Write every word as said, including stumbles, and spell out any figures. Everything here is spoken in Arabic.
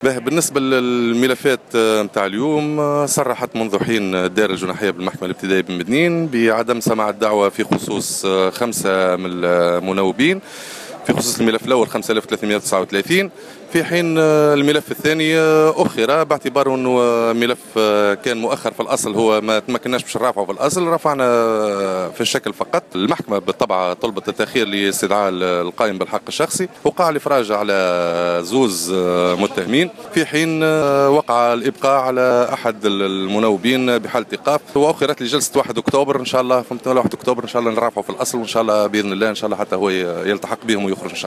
باهي، بالنسبة للملفات نتاع اليوم، صرحت منذ حين الدائرة الجناحية بالمحكمة الابتدائية بمدنين بعدم سماع الدعوة في خصوص خمسة من المناوبين، في خصوص الملف الأول خمسة آلاف وثلاثمئة وتسعة وثلاثين، في حين الملف الثاني أخر باعتباره أنه ملف كان مؤخر في الأصل، هو ما تمكناش باش نرافعه في الأصل، رفعنا في الشكل فقط. المحكمة بالطبع طلبت التأخير لاستدعاء القائم بالحق الشخصي، وقع الإفراج على زوز متهمين، في حين وقع الإبقاء على أحد المناوبين بحالة إيقاف، وأخرت لجلسة واحد أكتوبر إن شاء الله. فهمت، واحد أكتوبر إن شاء الله نرافعه في الأصل، وإن شاء الله بإذن الله إن شاء الله حتى هو يلتحق بهم ويخرج إن شاء الله.